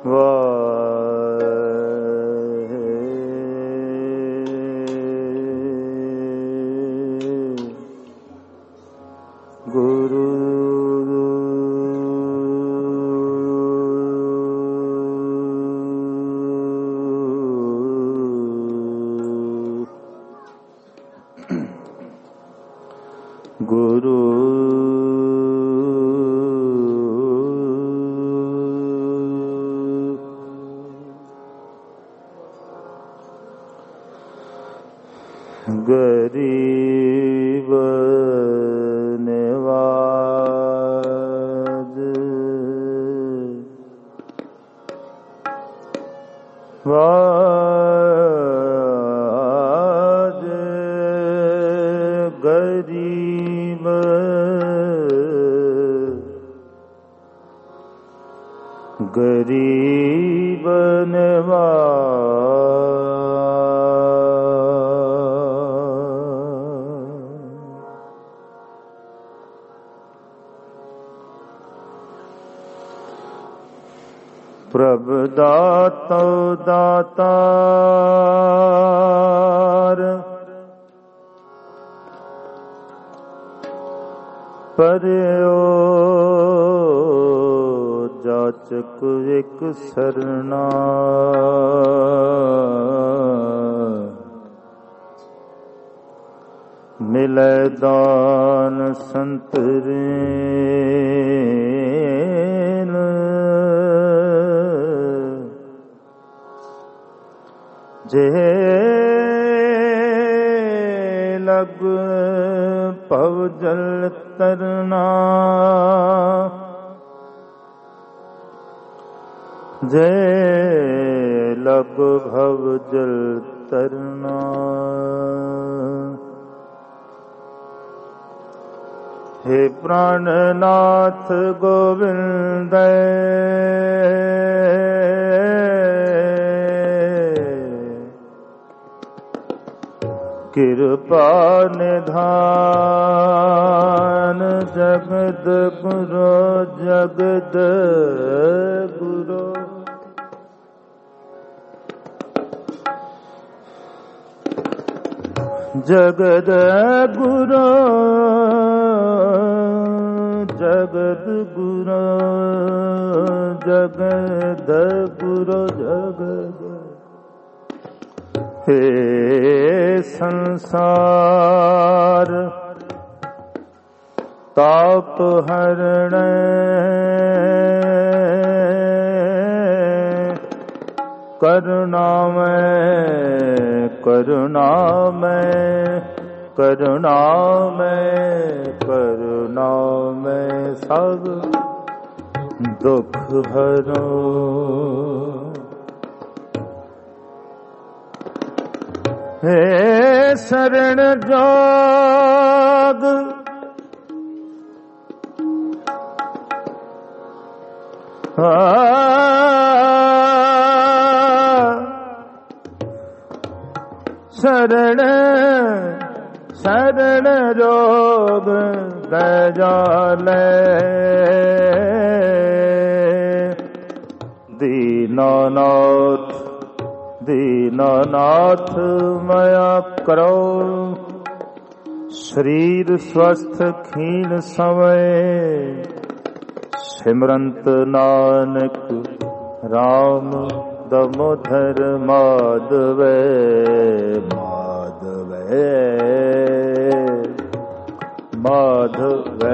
गरीब नवाज वाज गरीब गरीब नवाज प्रभु दातो दातार पर्यो जाचक एक सरना मिले दान संतरे जे लग पव जल तरना जे लग भव जल तरना हे प्राणनाथ गोविंद कृपा निधान जगद गुरु जगद गुरु जगद गुरु जगद गुरु जगद गुरु जगद हे संसार ताप हरण करुणामय करुणामय करुणामय करुणामय सब दुख हरो हे शरण जोग शरण शरण जोग दयाले दीनानाथ दीनानाथ मया करो शरीर स्वस्थ क्षीण समय सिमरंत नानक राम दामोदर माधव माधव माधव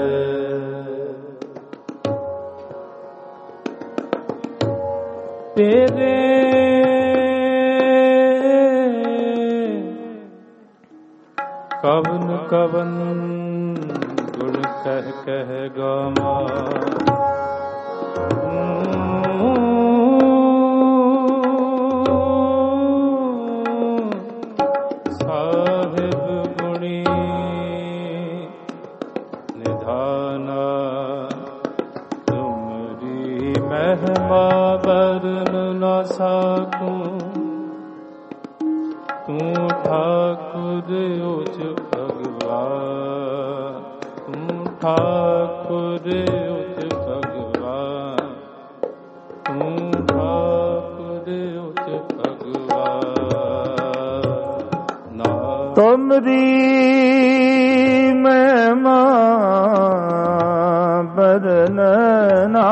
तेरे कवन कवन गुण कह कह गामा साहिब गुणी निधाना तुमरी महिमा वर्ण न साकूं तू ठाकुर उच भगवान तू ठाकुर उच भगवान तू ਤੁਮਰੀ ਮਹਿਮਾ ਬਰਨਨਾ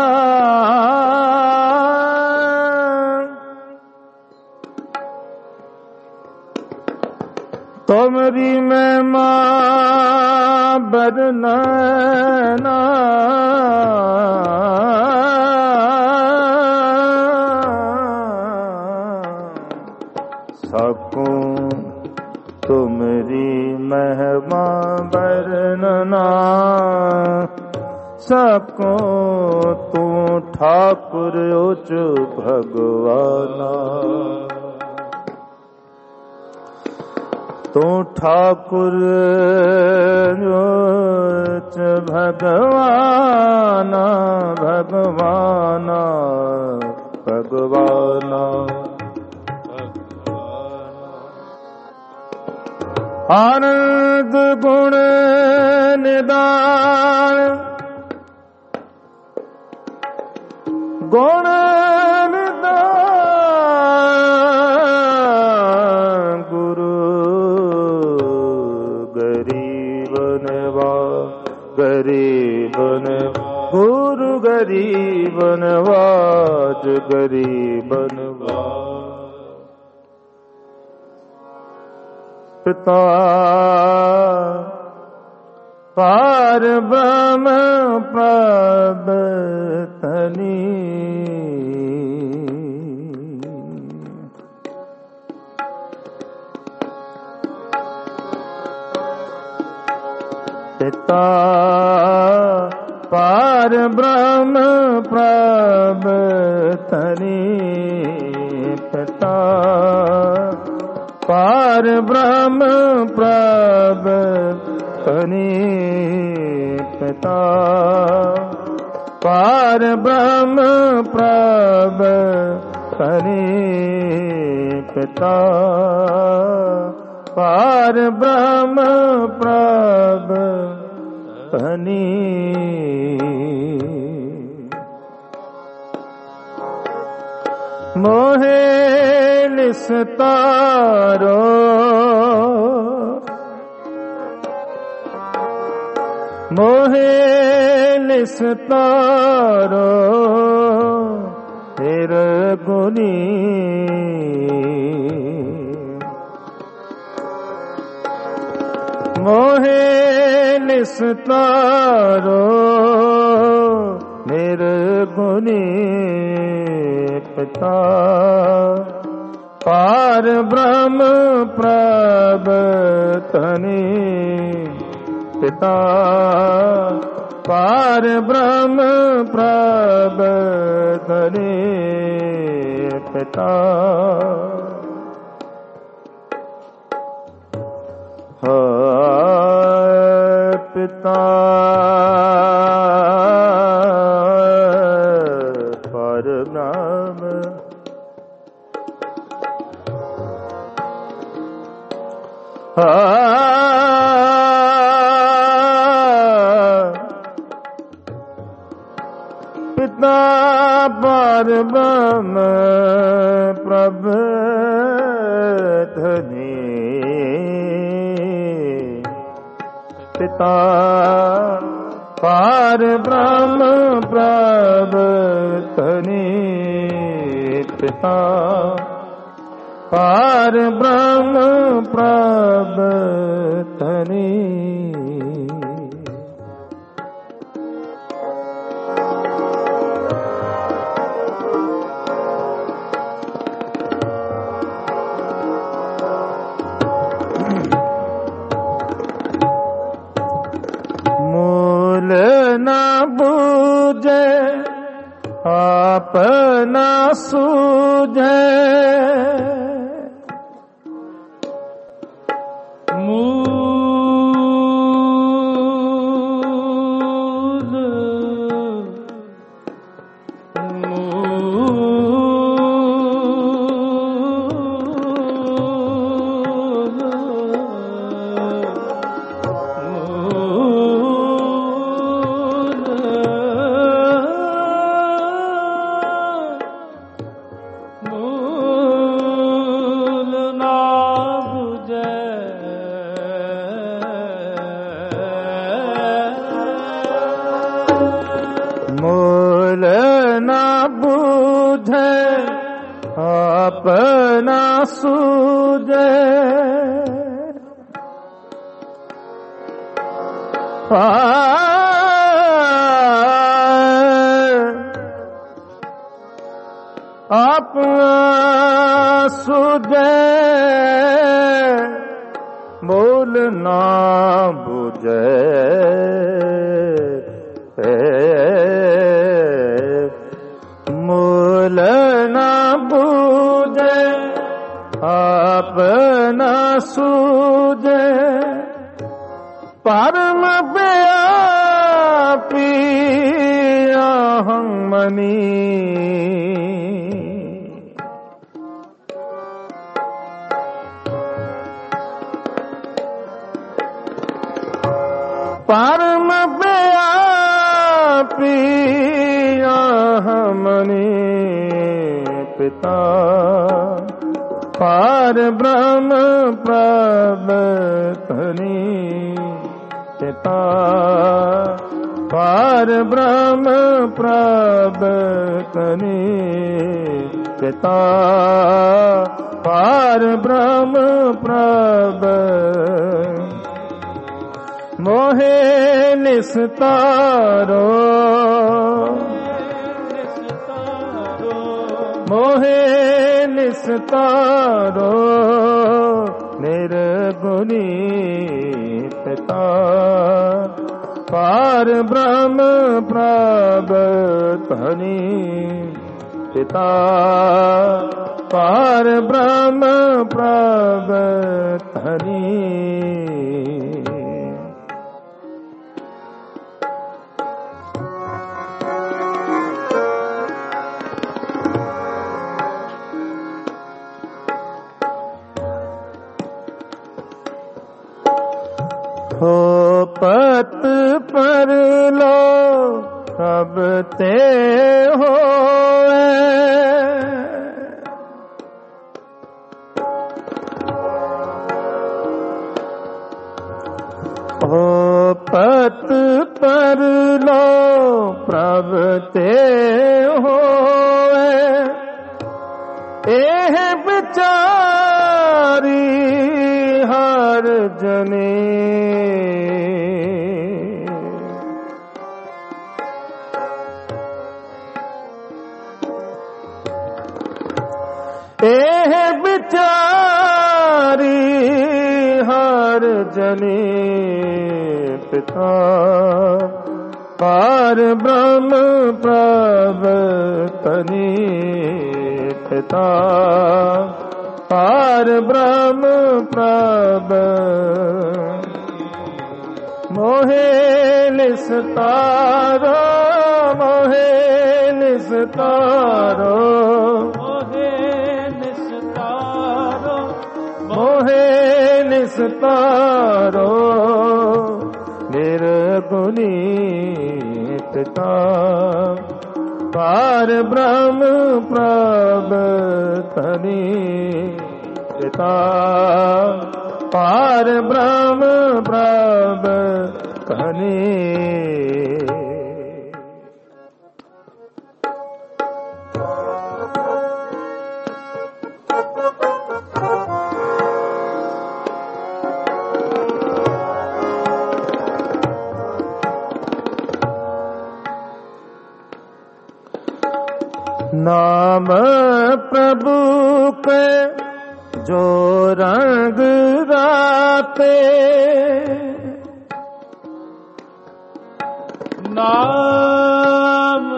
ਤੁਮਰੀ ਮਹਿਮਾ ਬਰਨਨਾ ਸਕੂੰ ਤੁਮਰੀ ਮਹਿਮਾ ਬਰਨਨਾ ਸਕੋ ਤੂੰ ਠਾਕੁਰ ਉਚ ਭਗਵਾਨਾ ਤੂੰ ਠਾਕੁਰ ਉਚ ਭਗਵਾਨਾ ਭਗਵਾਨਾ ਭਗਵਾਨਾ ਆਨੰਦ ਗੁਣ ਨਿਦਾਨ ਗੁਣ ਨਿਦਾਨ ਗੁਰੂ ਗਰੀਬ ਗੁਰੂ ਗਰੀਬ ਨਵਾਜ ਗਰੀਬ ਨਵਾਜ ਪਿਤਾ ਪਾਰ ਬ੍ਰਹਮ ਪ੍ਰਭ ਤਨੀ ਪਿਤਾ ਪਾਰ ਬ੍ਰਹਮ ਪ੍ਰਭ ਤਨੀ ਪਿਤਾ ਪਾਰ ਬ੍ਰਹਮ ਪ੍ਰਭ ਤਨੀ ਪਿਤਾ ਪਾਰ ਬ੍ਰਹਮ ਪ੍ਰਭ ਤਨੀ ਪਿਤਾ ਪਾਰ ਬ੍ਰਹਮ ਪ੍ਰਭ ਤਨੀ ਮੋਹੇ ਨਿਸਤਾਰੋ ਮੋਹੇ ਨਿਸਤਾਰੋ ਫਿਰ ਗੁਨੀ ਮੋਹੇ ਨਿਸਤਾਰੋ ਨਿਰਗੁਣੀ ਪਿਤਾ ਪਾਰ ਬ੍ਰਹਮ ਪ੍ਰਭ ਤਨੀ ਪਿਤਾ ਪਾਰ ਬ੍ਰਹਮ ਪ੍ਰਭ ਤਨੀ ਪਿਤਾ ਪਿਤਾ ਪਰਬ੍ਰਹਮ ਪਿਤਾ ਪਰਬ੍ਰਹਮ ਪ੍ਰਭ ਧਨੀ ਪਿਤਾ ਪਾਰ ਬ੍ਰਹਮ ਪ੍ਰਭ ਧਨੀ ਪਿਤਾ ਪਾਰ ਬ੍ਰਹਮ ਪ੍ਰਭ ਧਨੀ ਨਾ ਬੂਝੇ ਆਪ ਨਾ ਸੂਝੇ Oh मूल ना बूझे अपना सूझे अपना सूझे मूल ना बूझे मूल ना बूझे अपना सूझे परम व्यापी अहं मनी परम व्यापी अहमनि पिता पार ब्रह्म प्रवर्तनी पिता पार ब्रह्म प्रवर्तनी पिता पार ब्रह्म प्रवर्तनी मोहे निस्तारो मोहे निस्तारो निर्गुणी पिता पार ब्रह्म प्रवर्तनी पिता पार ब्रह्म प्रवर्तनी हो पत पर लो सब ते होए हो पत पर लो प्रभ ते होए एह बिचारी हर जने एह बिचारी हर जने पिता पार ब्रह्म प्रवर्तनी पिता पार ब्रह्म प्रवर्तनी मोहे निस्तारो मोहे निस्तारो मोहे निस्तारो निर्गुणी पिता पार ब्रह्म प्रवर्तनी पिता पार ब्रह्म प्रवर्तनी नाम प्रभु के जो रंग राते नाम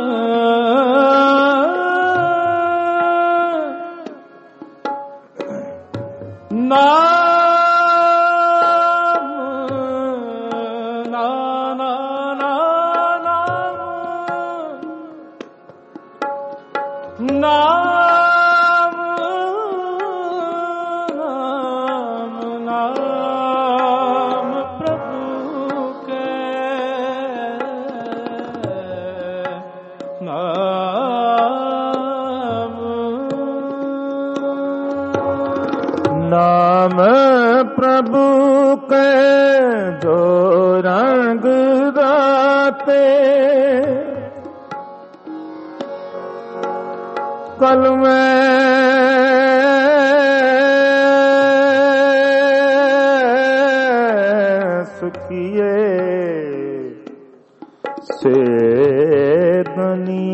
नाम प्रभु के जो रंग राते ਕਲ ਮੈਂ ਸੁਖੀਏ ਸੇਦਨੀ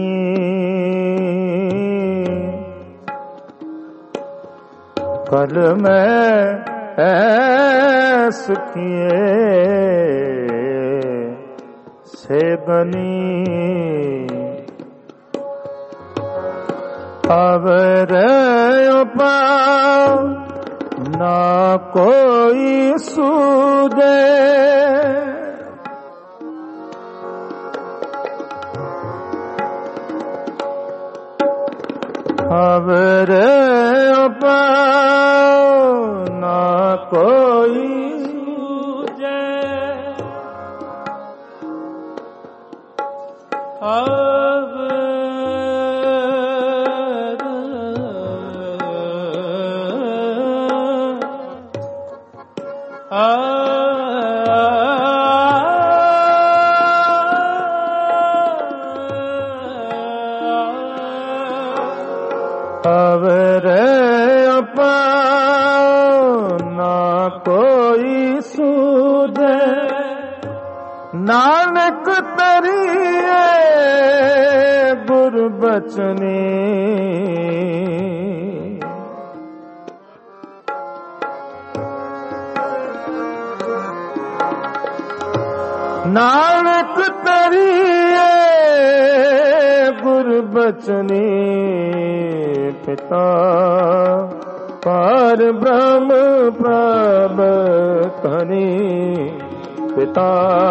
ਕਲ ਮੈਂ ਸੁਖੀਏ ਸੇਦਨੀ ਅਵਰ ਉਪਾਉ ਨਾ ਕੋਈ ਸੂਝੇ ਅਵਰ ਉਪਾਉ ਨਾ ਕੋਈ ਸੂਝੇ ਅਵਰ ਉਪਾਉ ਨਾ ਕੋਈ ਸੂਝੇ ਨਾਨਕ ਤਰੀਏ ਗੁਰ ਬਚਨੀ ਨਾਨਕ ਤਰੀਏ ਗੁਰ ਬਚਨੀ ਪਿਤਾ ਪਰ ਬ੍ਰਹਮ ਪ੍ਰਭ ਧਨੀ ਪਿਤਾ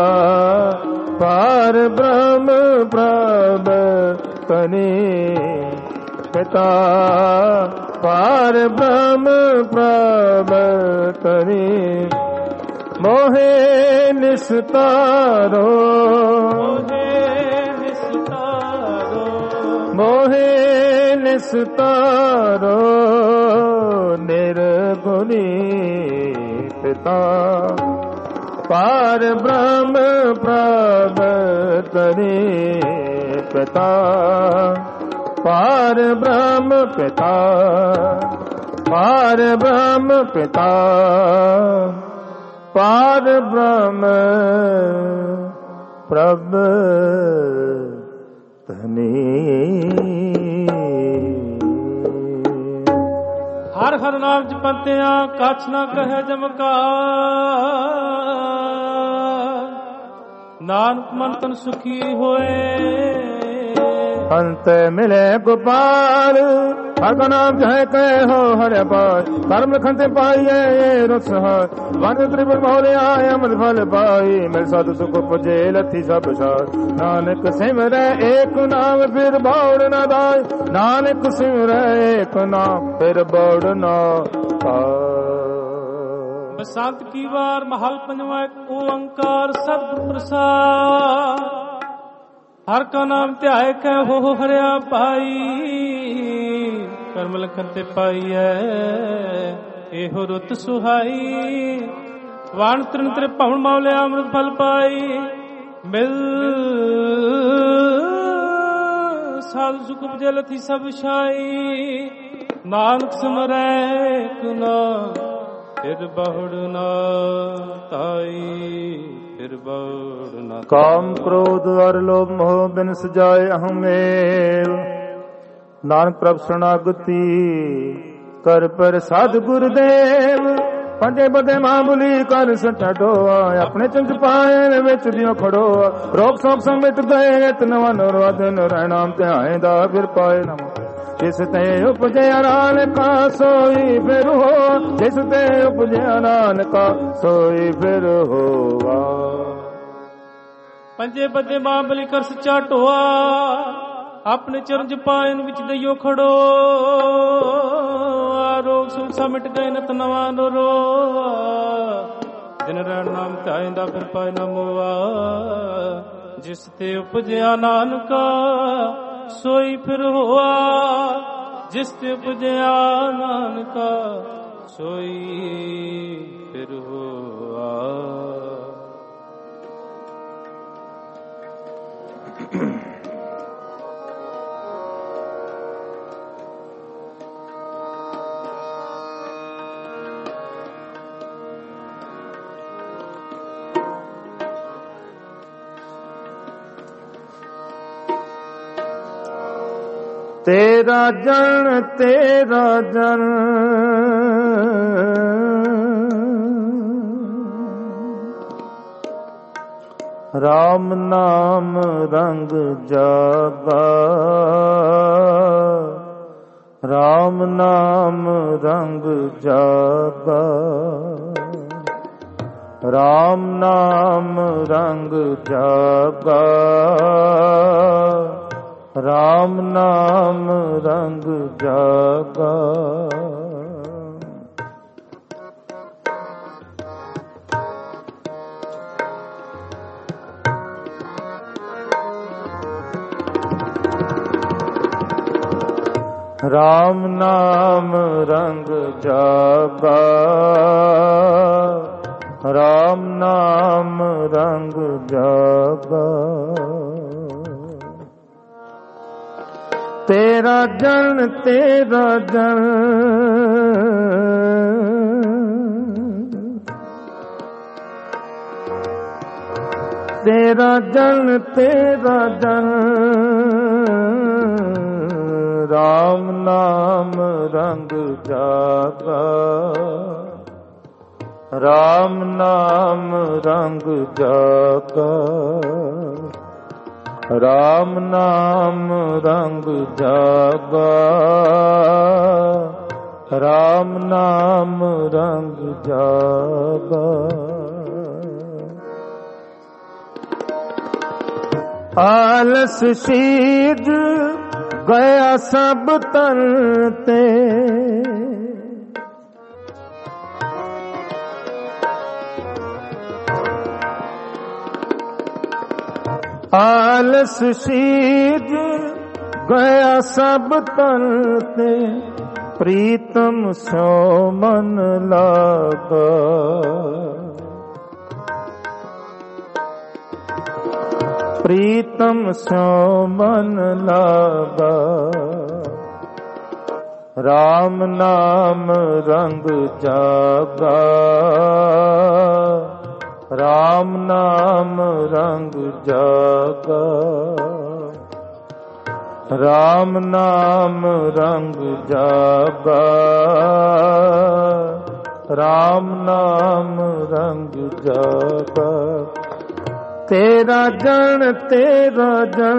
ਪਰ ਬ੍ਰਹਮ ਪ੍ਰਭ ਧਨੀ ਪਿਤਾ ਪਰ ਬ੍ਰਹਮ ਪ੍ਰਭ ਧਨੀ ਮੋਹੇ ਨਿਸਤਾਰੋ ਮੋਹੇ ਨਿਸਤਾਰੋ ਨਿਰਗੁਣੀ ਪਿਤਾ ਪਾਰ ਬ੍ਰਹਮ ਪ੍ਰਭ ਧਨੀ ਪਿਤਾ ਪਾਰ ਬ੍ਰਹਮ ਪਿਤਾ ਪਾਰ ਬ੍ਰਹਮ ਪਿਤਾ ਪਾਰ ਬ੍ਰਹਮ ਪ੍ਰਭ ਧਨੀ ਹਰ ਹਰ ਨਾਮ ਜਪੰਤਿਆ ਕਛ ਨਾ ਕਹੈ ਜਮਕਾਰ ਨਾਨਕ ਮਨ ਤਨ ਸੁਖੀ ਹੋਏ ਅੰਤ ਮਿਲੇ ਗੋਪਾਲ ਹਰ ਕਾ ਨਾਮ ਜਹ ਕਹੇ ਹੋ ਹਰਿ ਪਾਇ ਕਰਮ ਲਖਨ ਤੇ ਪਾਈਏ ਰਸ ਹਾਰ ਵੰਦ ਤ੍ਰਿਪੁਰ ਮੋਲਿਆ ਅਮਰ ਫਲ ਪਾਈ ਮਿਲ ਸਾਧੂ ਸੁਖ ਪੁਜੇ ਲਥੀ ਸਭ ਸਾਰ ਨਾਨਕ ਸਿਮਰੈ ਏਕ ਨਾਮ ਫਿਰ ਬੌੜ ਨਾ ਦਾਇ ਨਾਨਕ ਸਿਮਰੈ ਏਕ ਨਾਮ ਫਿਰ ਬੌੜ ਨਾ ਪਾਇ ਬਸੰਤ ਕੀ ਵਾਰ ਮਹਲ ਪੰਜਵਾ ਏਕ ਓੰਕਾਰ ਸਤਿਗੁਰ ਪ੍ਰਸਾਦ ਹਰ ਕਾ ਨਾਮ ਧਿਆਏ ਕੈ ਹੋ ਹਰਿਆ ਪਾਈ ਕਰਮ ਲਖਨ ਤੇ ਪਾਈਐ ਇਹੋ ਰੁੱਤ ਸੁਹਾਈ ਵਾਣ ਤ੍ਰਿਣ ਤ੍ਰਿ ਭਵਨ ਮੌਲਿਆ ਅੰਮ੍ਰਿਤ ਫਲ ਪਾਈ ਮਿਲ ਸਾਧ ਸੁਖ ਉਪਜੈ ਲਥੀ ਸਭ ਛਾਈ ਨਾਨਕ ਸਿਮਰੈ ਕੁਨਾ ਫਿਰ ਬਹੁੜ ਨਾ ਤਾਈ ਫਿਰ ਬਹੁੜ ਨਾ ਕਾਮ ਕ੍ਰੋਧ ਅਰ ਲੋਭ ਮੋਹ ਬਿਨ ਸਜਾਏ ਅਹਮੇਵ ਨਾਨਕ ਪ੍ਰਭ ਸ਼ਰਨਾਗਤੀ ਕਰ ਪ੍ਰਸਾਦ ਗੁਰਦੇਵ ਪੰਜੇ ਬਦੇ ਮਾਂ ਬੁਲੀ ਕਰ ਸਟਾਡੋਆ ਆਪਣੇ ਚੰਚ ਪਾਏ ਵਿੱਚ ਦਿਓ ਖੜੋਆ ਰੋਕ ਸੋਕ ਸਮਿਤ ਗਏ ਇਤ ਨਵਾਂ ਨਰਵਾਦਨ ਰਹਿਣਾਮ ਧਿਆਏ ਦਾ ਫਿਰ ਪਾਏ ਨਮ ਜਿਸ ਤੇ ਉਪਜਿਆ ਨਾਨਕਾ ਸੋਈ ਫਿਰ ਹੋ ਜਿਸ ਤੇ ਉਪਜਿਆ ਨਾਨਕਾ ਸੋਈ ਫਿਰ ਹੋਵਾ ਪੰਜੇ ਬੱਦੇ ਮਾਂ ਬਲੀ ਕਰ ਸੱਚਾ ਢੋਆ ਆਪਣੇ ਚਰਨ ਜਪਾਇਨ ਵਿੱਚ ਦਈਓ ਖੜੋ ਰੋਗ ਸੁਖ ਸਮਿਟ ਗਏ ਨਤ ਨਵਾਂ ਨਰੋ ਜਿਨ ਰਹਿਣ ਨਾਮ ਧਿਆਇਂਦਾ ਫਿਰ ਪਾਇ ਨਾ ਮੋਆ ਜਿਸ ਤੇ ਉਪਜਿਆ ਨਾਨਕਾ ਸੋਈ ਫਿਰ ਹੋਆ ਜਿਸ ਤੇ ਉਪਜਿਆ ਨਾਨਕਾ ਸੋਈ ਫਿਰ ਹੋਆ तेरा जन तेरा जन राम नाम रंग जागा राम नाम रंग जागा राम नाम रंग जागा राम नाम रंग जागा राम नाम रंग जागा राम नाम रंग जागा तेरा जन तेरा जन तेरा जन तेरा जन राम नाम रंग जागा राम नाम रंग जागा राम नाम रंग जागा राम नाम रंग जागा आलस शीज गया सब तन ते आलस शीज गया सब तन ते प्रीतम सो मन लागा प्रीतम सो मन लागा राम नाम रंग जागा राम नाम रंग जागा राम नाम रंग जागा राम नाम रंग जागा तेरा जन तेरा जन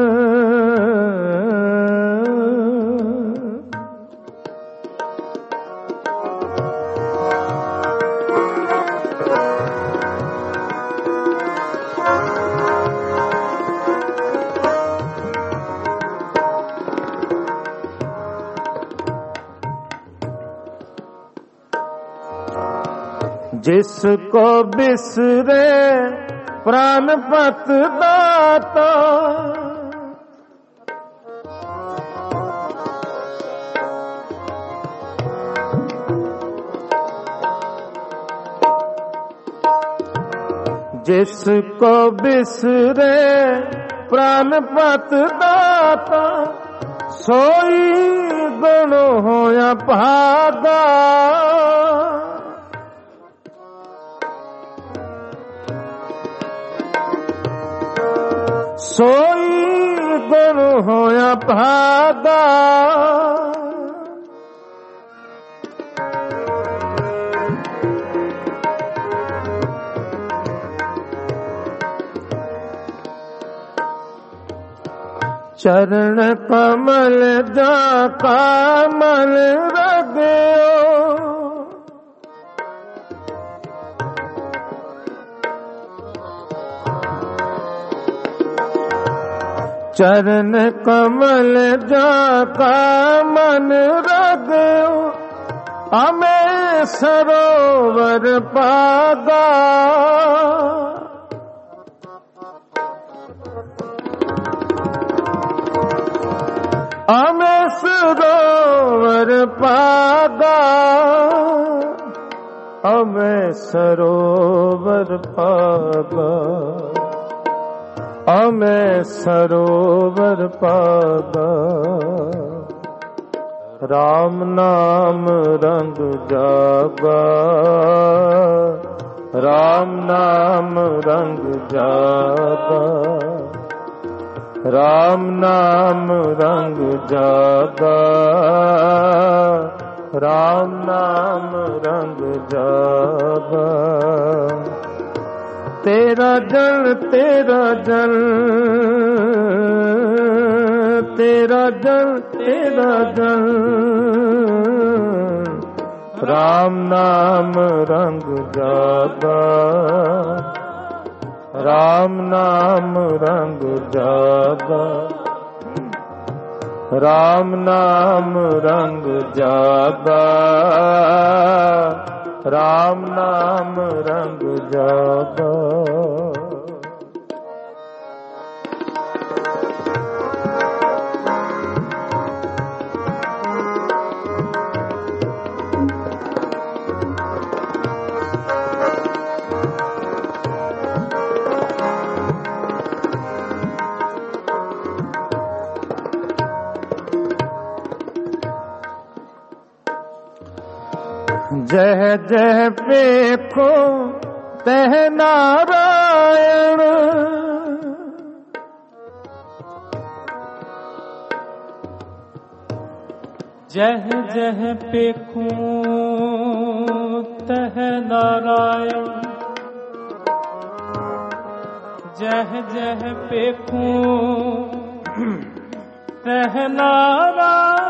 जिसको बिसरे प्राणपत दाता जिसको बिसरे प्राणपत दाता सोई गुण होया भागा सोई गुण होया भागा चरण कमल जा कमल रगयो चरण कमल जा मन रगयो हमें सरोवर पागा हमें सरोवर पागा हमें सरोवर पागा हमें सरोवर पागा राम नाम रंग जागा राम नाम रंग जागा ਰਾਮ ਨਾਮ ਰੰਗ ਜਾਗਾ, ਰਾਮ ਨਾਮ ਰੰਗ ਜਾਗਾ। ਤੇਰਾ ਜਲ ਤੇਰਾ ਜਲ, ਤੇਰਾ ਜਲ ਤੇਰਾ ਜਲ, ਰਾਮ ਨਾਮ ਰੰਗ ਜਾਗਾ, ਰਾਮ ਨਾਮ ਰੰਗ ਜਾਗਾ। ਰਾਮ ਨਾਮ ਰੰਗ ਜਾਗਾ, ਰਾਮ ਨਾਮ ਰੰਗ ਜਾਗਾ। जह जह पेखो तह नारायण, जह जह पेखो तह नारायण, जह जह पेखो तह नारायण।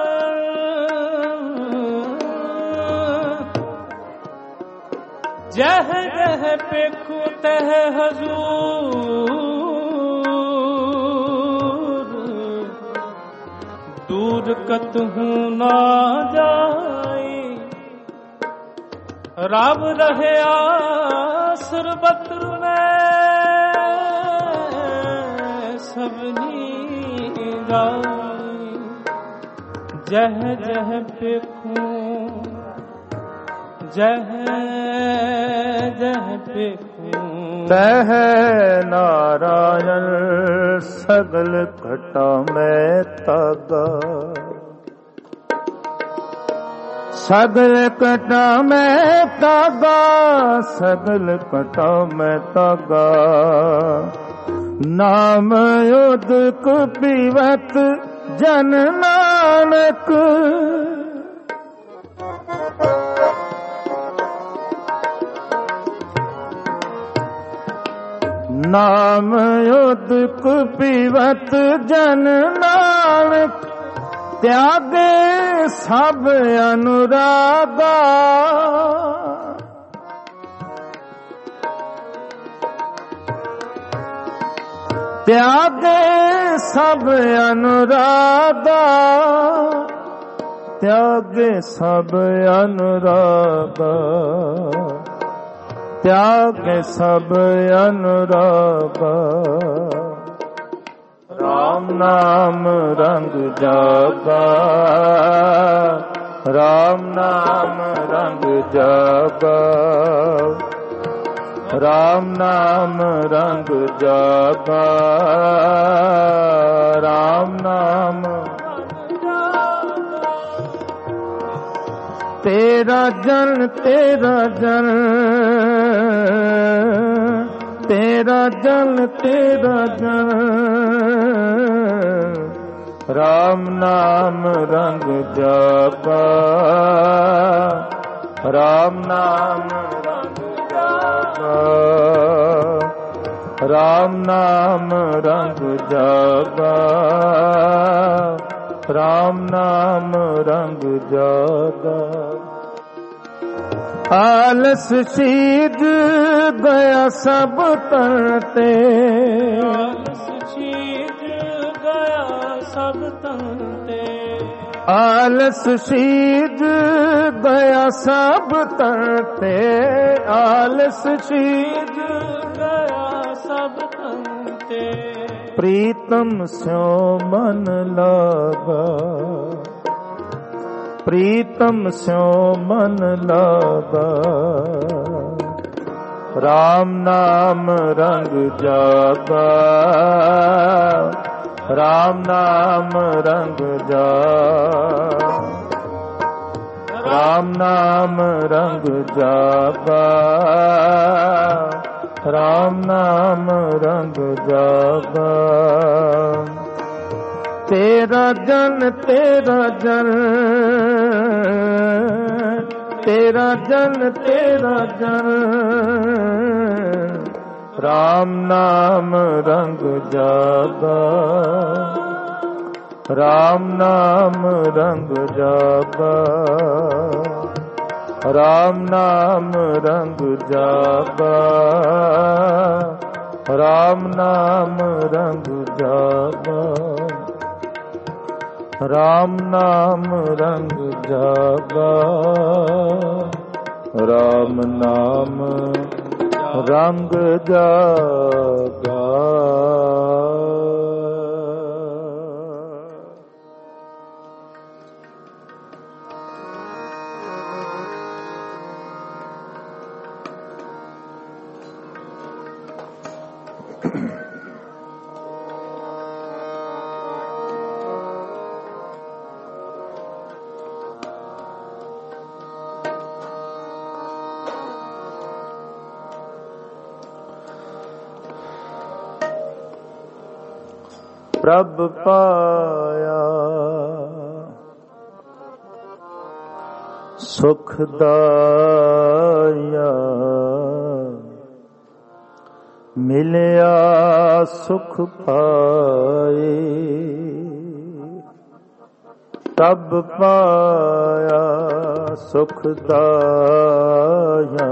जह जह पेखो तह हजूर, दूर कतहु ना जाए। रब रहे सरबत में सबनी राय। जह जह पेखो जह जह पेखो तह नारायण, सगल घटा में तागा, सगल घटा में तागा, सगल घटा में तागा। नाम उदक पीवत जन नानक, नाम उदक पीवत जन नानक। त्यागे सब अनुरागा, त्यागे सब अनुरागा, त्यागे सब अनुरागा, त्यागे सब अनुरागा। राम नाम रंग जागा, राम नाम रंग जागा, राम नाम रंग जागा, राम नाम। तेरा जन तेरा जन, तेरा जन तेरा जन, राम नाम रंग जागा, राम नाम रंग जागा, राम नाम रंग जागा, राम नाम रंग जागा। आलस सीध गया सब तरते, आलस सीध गया सब तरते, आलस सीध गया सब तरते, आलस सीध गया सब तरते। प्रीतम स्यो मन लागा, प्रीतम स्यो मन लागा। राम नाम रंग जागा, राम नाम रंग जागा, राम नाम रंग जागा, ਰਾਮ ਨਾਮ ਰੰਗ ਜਾਗਾ। ਤੇਰਾ ਜਨ ਤੇਰਾ ਜਨ, ਤੇਰਾ ਜਨ ਤੇਰਾ ਜਨ, ਰਾਮ ਨਾਮ ਰੰਗ ਜਾਗਾ। ਰਾਮ ਨਾਮ ਰੰਗ ਜਾਗਾ। ਰਾਮ ਨਾਮ ਰੰਗ ਜਾਗਾ। ਰਾਮ ਨਾਮ ਰੰਗ ਜਾਗਾ। ਰਾਮ ਨਾਮ ਰੰਗ ਜਾਗਾ। ਰਾਮ ਨਾਮ ਰੰਗ ਜਾਗਾ। ਪ੍ਰਭ ਪਾਇਆ ਸੁਖ ਦਾਇਆ, ਮਿਲਿਆ ਸੁਖ ਪਾਏ। ਪ੍ਰਭ ਪਾਇਆ ਸੁਖ ਦਾਇਆ,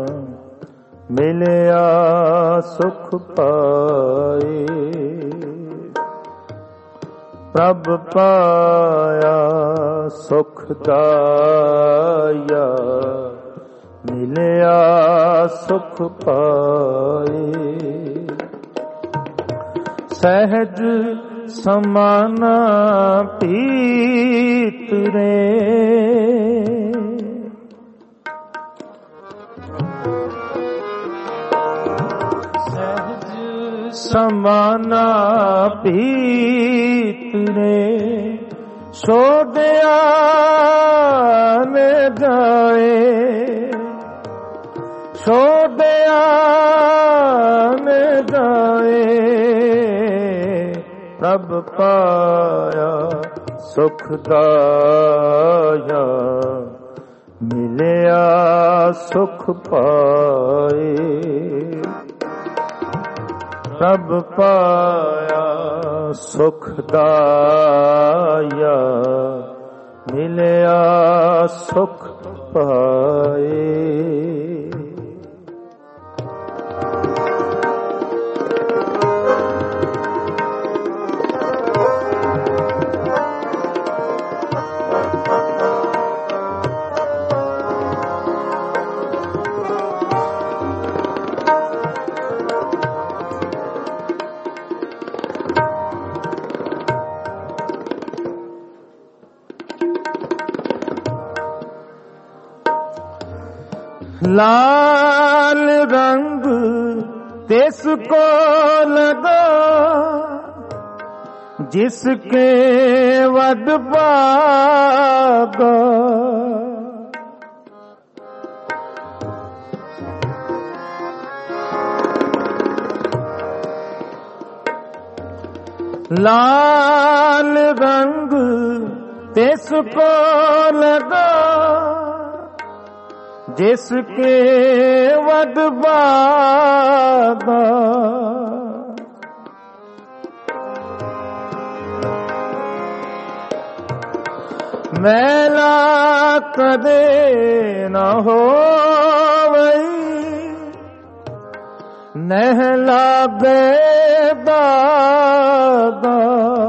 ਮਿਲਿਆ ਸੁਖ ਪਾਏ। ਪ੍ਰਭ ਪਾਇਆ ਸੁਖ ਦਾਇਆ, ਮਿਲਿਆ ਸੁਖ ਪਾਏ। ਸਹਿਜ ਸਮਾਨਾ ਪੀਤ ਰੇ, ਸਮਾਨਾ ਪੀਤ ਰੇ। ਛੋੜਿਆ ਨੇ ਜਾਏ, ਛੋੜਿਆ ਨੇ ਜਾਏ। ਪ੍ਰਭ ਪਾਇਆ ਸੁਖ ਦਾਇਆ, ਮਿਲਿਆ ਸੁਖ ਪਾਏ। ਪ੍ਰਭ ਪਾਇਆ ਸੁਖ ਦਾਇਆ, ਮਿਲਿਆ ਸੁਖ ਪਾਏ। लाल रंग तिसको लगा, जिसके वड भागा। लाल रंग तिसको लगा, जिसके वड भागा। मैला कदे न होवई, नहला बेदागा।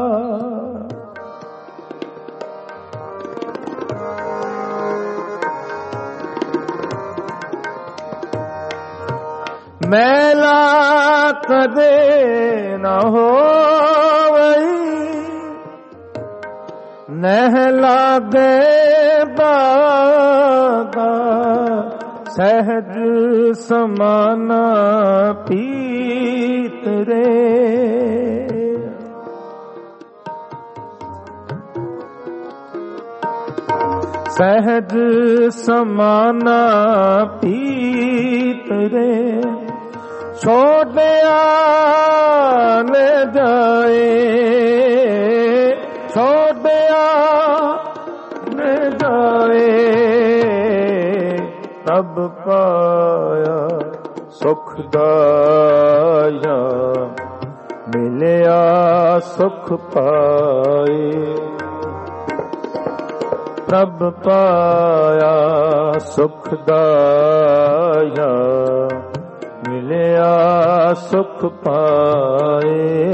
मैला कदे न होवई, नहला बेदागा। सहज समाना पीत रे, सहज समाना पीत रे। ਛੋੜਿਆ ਨ ਜਾਏ, ਛੋੜਿਆ ਨ ਜਾਏ, ਪ੍ਰਭ ਪਾਇਆ ਸੁਖ ਦਾਇਆ, ਮਿਲਿਆ ਸੁਖ ਪਾਏ। ਪ੍ਰਭ ਪਾਇਆ ਸੁਖ ਦਾਇਆ, ਮਿਲਿਆ ਸੁਖ ਪਾਏ।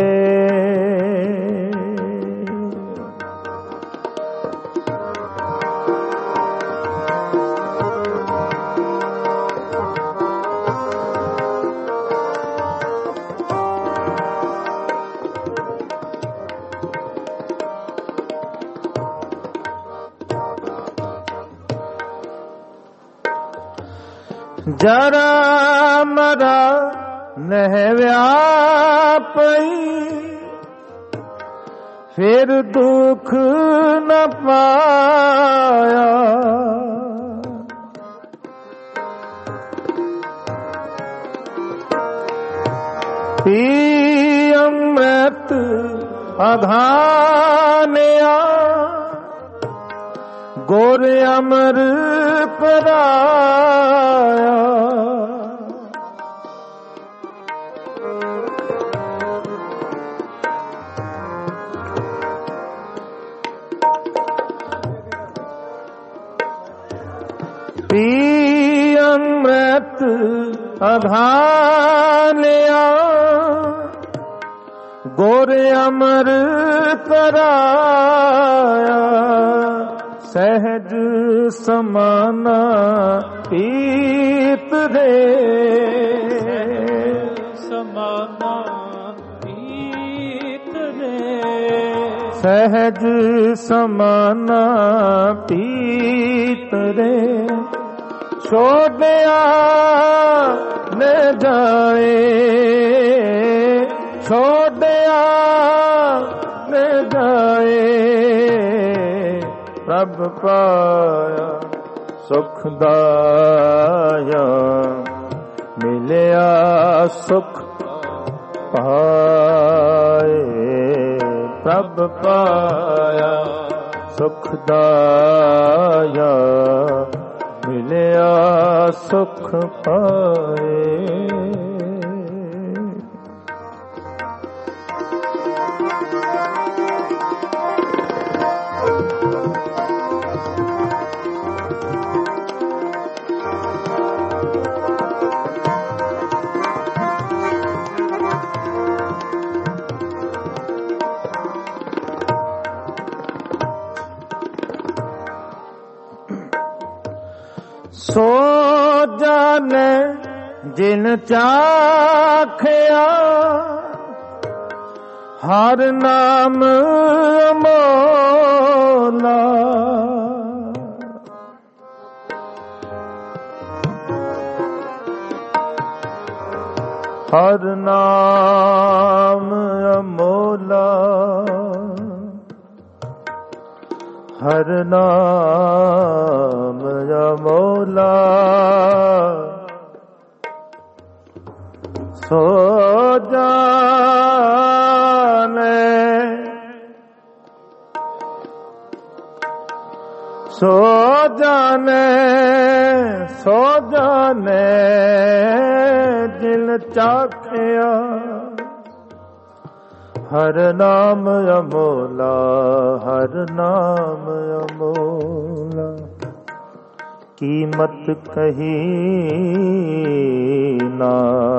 ਜਰਾ ਮਰਾ ਨਹਿ ਵਿਆਪਈ, ਫਿਰ ਦੁਖ ਨ ਪਾਇਆ। ਪੀ ਅੰਮ੍ਰਿਤ ਅਧਾਨਿਆ, ਗੁਰ ਅਮਰ ਪਰਾਇਆ। ਪੀ ਅੰਮ੍ਰਿਤ ਅਧਾਨਿਆ, ਗੁਰ ਅਮਰ ਪਰਾਇਆ। ਸਹਿਜ ਸਮਾਨਾ ਪੀਤ ਰੇ, ਸਮਾਨਾ ਪੀਤ ਰੇ, ਸਹਿਜ ਸਮਾਨਾ ਪੀਤ ਰੇ। ਛੋੜਿਆ ਨ ਜਾਏ, ਛੋੜਿਆ ਨ ਜਾਏ, ਪ੍ਰਭ ਪਾਇਆ ਸੁਖ ਦਾਇਆ, ਮਿਲਿਆ ਸੁਖ ਪਾਏ। ਪ੍ਰਭ ਪਾਇਆ ਸੁਖ ਦਾਇਆ, ਮਿਲਿਆ ਸੁਖ ਪਾਏ। ਸੋ ਜਾਣੇ ਜਿਨ ਚਾਖਿਆ, ਹਰ ਨਾਮ ਅਮੋਲਾ। ਹਰ ਨਾਮ ਅਮੋਲਾ, ਹਰ ਨਾਮ ਅਮੋਲਾ। ਸੋ ਜਾਣੇ, ਸੋ ਜਾਣੇ, ਸੋ ਜਾਣੇ ਜਿਨ ਚਾਖਿਆ, ਹਰ ਨਾਮ ਅਮੋਲਾ, ਹਰ ਨਾਮ ਅਮੋਲਾ। ਕੀਮਤ ਕਹੀ ਨਾ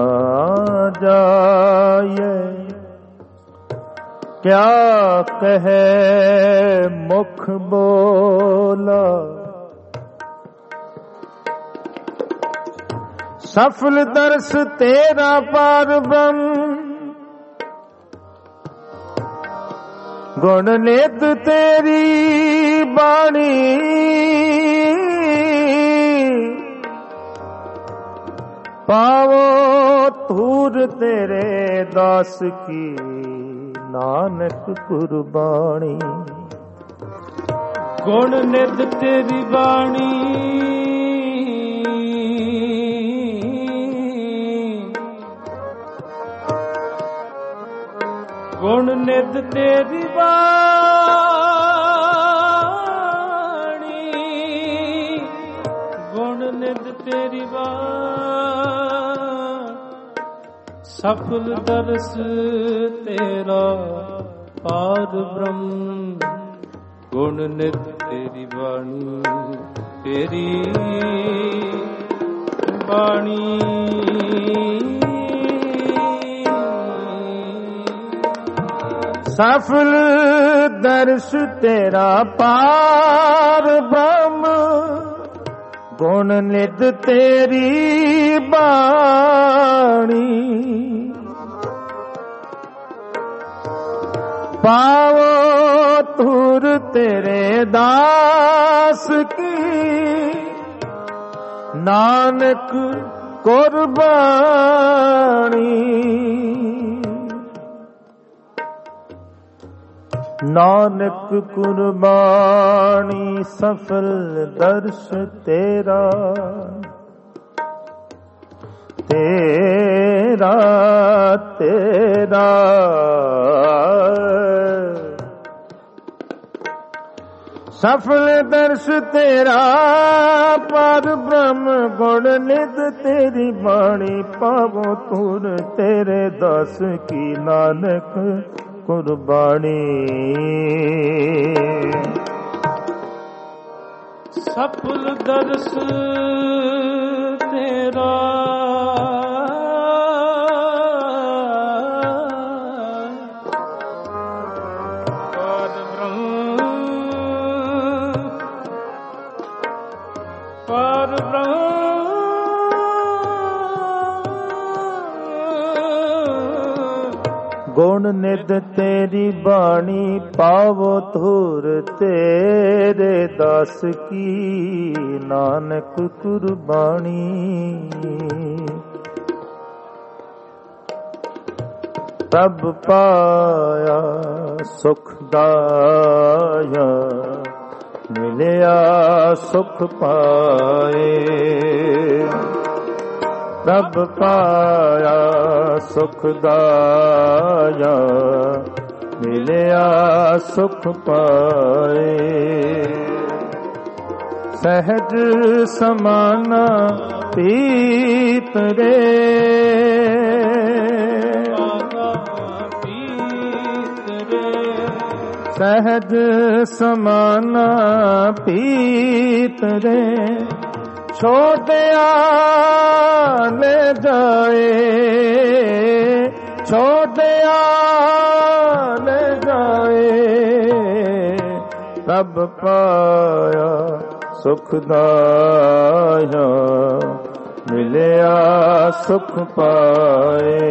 ਜਾਏ, ਕਿਆ ਕਹੇ ਮੁਖ ਬੋਲਾ। ਸਫਲ ਦਰਸ ਤੇਰਾ ਪਾਰ ਬ੍ਰਹਮ, ਗੁਣ ਨਿਤ ਤੇਰੀ ਬਾਣੀ। ਪਾਵੋ ਧੂਰ ਤੇਰੇ ਦਾਸ ਕੀ, ਨਾਨਕ ਕੁਰਬਾਨੀ। ਗੁਣ ਨਿਤ ਤੇਰੀ ਬਾਣੀ, ਗੁਣ ਨਿਤ ਤੇਰੀ ਬਾਣੀ, ਗੁਣ ਨਿਤ ਤੇਰੀ ਬਾਣੀ, ਸਫਲ ਦਰਸ ਤੇਰਾ ਪਾਰ ਬ੍ਰਹਮ। ਗੁਣ ਨਿਤ ਤੇਰੀ ਬਾਣੀ, ਤੇਰੀ ਬਾਣੀ। ਸਫਲ ਦਰਸ ਤੇਰਾ ਪਾਰ ਬ੍ਰਹਮ, ਗੁਣ ਨਿਤ ਤੇਰੀ ਬਾਣੀ। ਪਾਵੋ ਧੁਰ ਤੇਰੇ ਦਾਸ ਕੀ, ਨਾਨਕ ਕੁਰਬਾਨੀ। ਨਾਨਕ ਕੁਰਬਾਨੀ ਸਫਲ ਦਰਸ ਤੇਰਾ, ਤੇਰਾ ਤੇਰਾ। ਸਫਲ ਦਰਸ ਤੇਰਾ ਪਾਰ ਬ੍ਰਹਮ, ਗੁਣ ਨਿਤ ਤੇਰੀ ਬਾਣੀ। ਪਾਵੋ ਧੁਰ ਤੇਰੇ ਦਾਸ ਕੀ, ਨਾਨਕ ਕੁਰਬਾਨੀ। ਸਫਲ ਦਰਸ ਤੇਰਾ ਪਾਰ ਬ੍ਰਹਮ, ਪਾਰ ਬ੍ਰਹਮ। ਗੁਣ ਨਿਤ ਤੇਰੀ ਬਾਣੀ, ਪਾਵੋ ਧੁਰ ਤੇਰੇ ਦਾਸ ਕੀ, ਨਾਨਕ ਕੁਰਬਾਨੀ। ਪ੍ਰਭ ਪਾਇਆ ਸੁਖ ਦਾਇਆ, ਮਿਲਿਆ ਸੁਖ ਪਾਏ। ਪ੍ਰਭ ਪਾਇਆ ਸੁਖ ਦਾਇਆ, ਮਿਲਿਆ ਸੁਖ ਪਾਏ। ਸਹਿਜ ਸਮਾਨਾ ਪੀਤ ਰੇ, ਸਹਿਜ ਸਮਾਨਾ ਪੀਤ ਰੇ। ਛੋਟਿਆ ਲੈ ਜਾਏ, ਛੋਟਿਆ ਲੈ ਜਾਏ। ਪ੍ਰਭ ਪਾਇਆ ਸੁਖ ਦਾਇਆ, ਮਿਲਿਆ ਸੁਖ ਪਾਏ।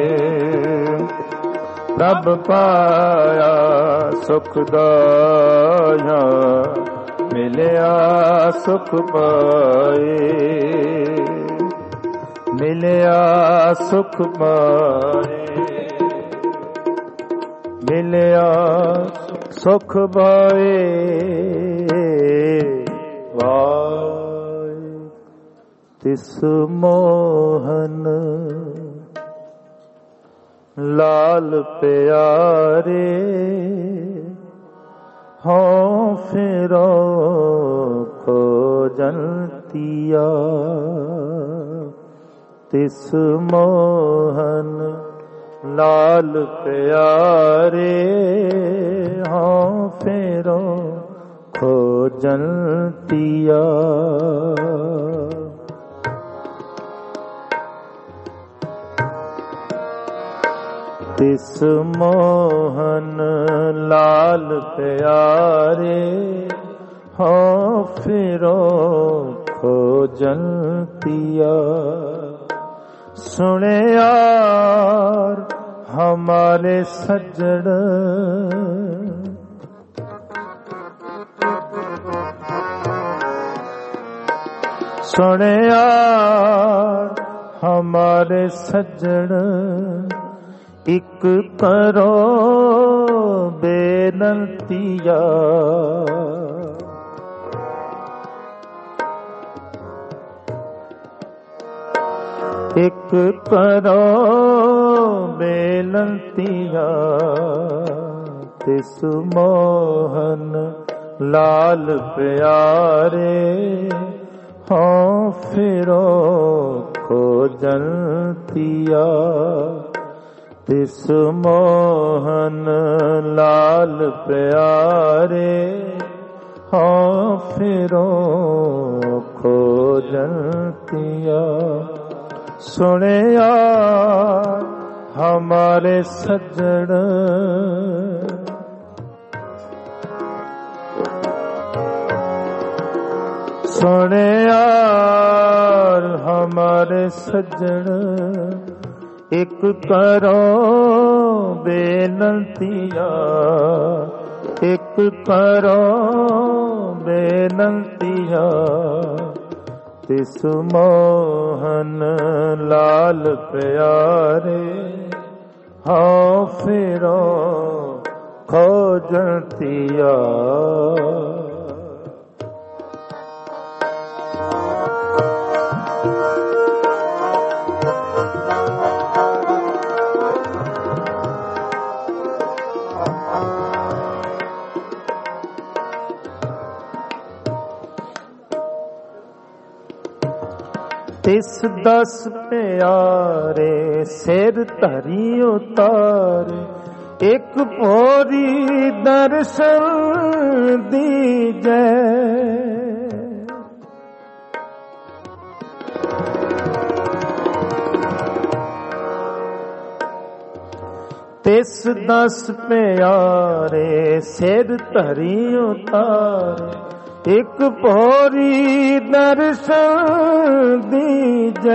ਪ੍ਰਭ ਪਾਇਆ ਸੁਖ ਦਾਇਆ, ਮਿਲਿਆ ਸੁਖ ਪਾਏ। ਮਿਲਿਆ ਸੁਖ ਪਾਏ, ਮਿਲਿਆ ਸੁਖ ਪਾਏ। ਵਾਹਿ ਤਿਸ ਮੋਹਨ ਲਾਲ ਪਿਆਰੇ, ਹਉ ਫਿਰੋ ਖੋਜੰਤੀਆ। ਤਿਸ ਮੋਹਨ ਲਾਲ ਪਿਆਰੇ, ਹਉ ਫਿਰੋ ਖੋਜੰਤੀਆ। ਤਿਸ ਮੋਹਨ ਲਾਲ ਪਿਆਰੇ, ਹਉ ਫਿਰੋ ਖੋਜੰਤੀਆ। ਸੁਣਿਆਰ ਹਮਾਰੇ ਸੱਜਣ, ਸੁਣਿਆਰ ਹਮਾਰੇ ਸੱਜਣ। ਇਕ ਕਰੋ ਬੇਨੰਤੀਆ। ਇੱਕ ਕਰੋ ਬੇਨੰਤੀਆ ਤਿਸ ਮੋਹਨ ਲਾਲ ਪਿਆਰੇ ਹਉ ਫਿਰੋ ਖੋਜੰਤੀਆ ਤਿਸ ਮੋਹਨ ਲਾਲ ਪਿਆਰੇ ਹਉ ਫਿਰੋ ਖੋਜੰਤੀਆ ਸੁਣਿਆ ਹਮਾਰੇ ਸੱਜਣ ਸੁਣਿਆ ਹਮਾਰੇ ਸੱਜਣ ਇੱਕ ਕਰੋ ਬੇਨੰਤੀਆ ਇੱਕ ਕਰੋ ਬੇਨੰਤੀਆ ਤਿਸ ਮੋਹਨ ਲਾਲ ਪਿਆਰੇ ਹਉ ਫਿਰੋ ਖੋਜੰਤੀਆ ਤਿਸ ਦਸ ਪਿਆਰੇ ਸਿਰ ਧਰੀ ਉਤਾਰੇ ਇੱਕ ਭੋਰੀ ਦਰਸ਼ਨ ਦੀਜੈ ਤਿਸ ਦਸ ਪਿਆਰੇ ਸਿਰ ਧਰੀ ਉਤਾਰੇ ਇੱਕ ਭੋਰੀ ਦਰਸ਼ਨ ਦੀਜੈ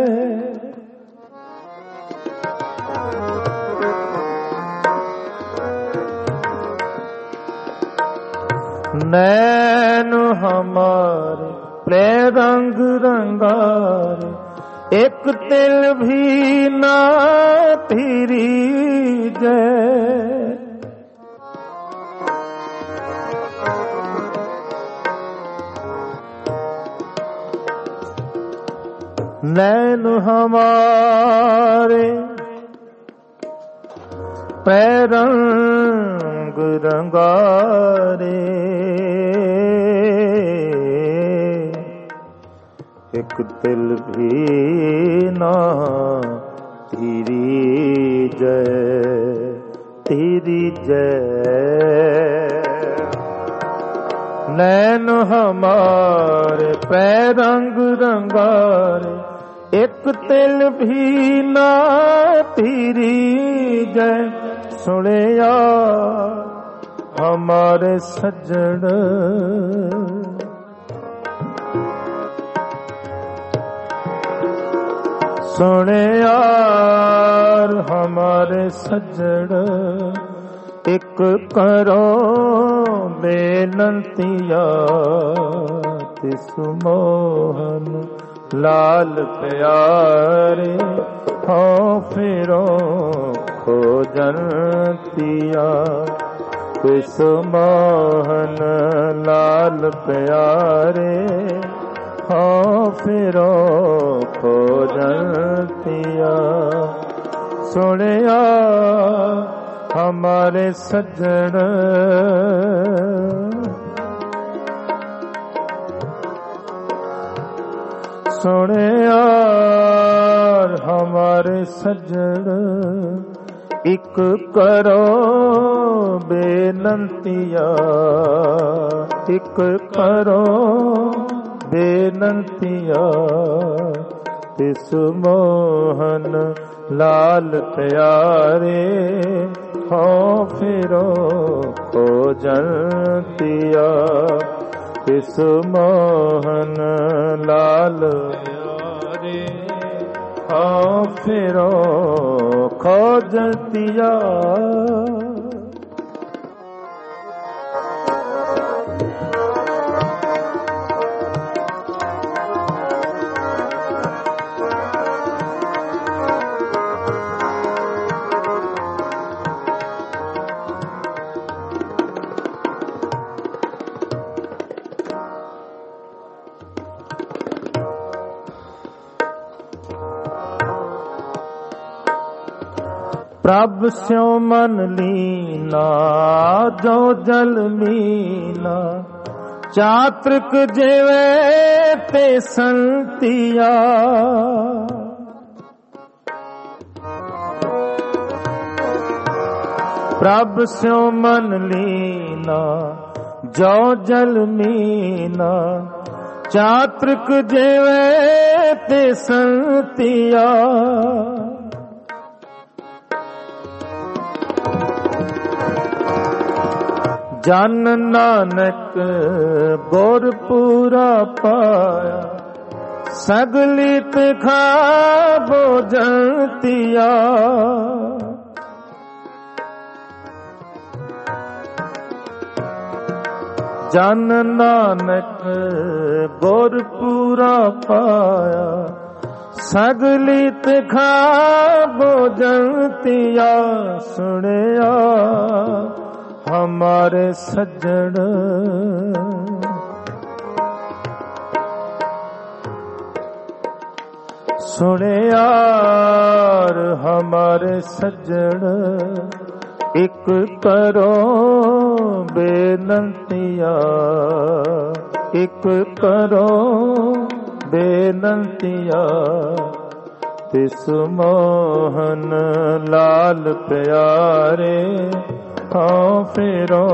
ਨੈਣ ਹਮਾਰੇ ਪ੍ਰੈ ਰੰਗ ਰੰਗਾਰੇ ਇੱਕ ਤਿਲ ਵੀ ਨਾ ਧੀਰੀਜੈ नैन हमारे पैरंग रंगारे एक तिल भी ना तेरी जय नैन हमारे पैरंग रंगारे एक तिल भी ना तेरी जय सुनिया हमारे सज्जन सुनिया हमारे सज्जन एक करो बेनंतिया तिस मोहन लाल प्यारे हो फिरो खोजंतिया तिस मोहन लाल प्यारे हो फिरो खोजंतिया सुनिया हमारे सज्जन सुनिया हमारे सज्जन एक करो बेनंतिया एक करो बेनंतिया तिस मोहन लाल प्यारे हो फिरो खोजंतिया तिस मोहन लाल प्यारे हो फिरो खोजंतिया प्रभ स्यो मन लीना जो जल मीना चात्रिक जेवे ते संतिया प्रभ स्यो मन लीना जो जल मीना चात्रिक जेवे ते संतिया जन नानक गुर पूरा पाया सगली तिखा भोजतिया जन नानक गुर पूरा पाया सगली तिखा भोजतिया सुनिया हमारे सज्जन सुने यार हमारे सज्जन एक करो बेनंतिया एक करो बेनंतिया तिस मोहन लाल प्यारे हाँ फेरो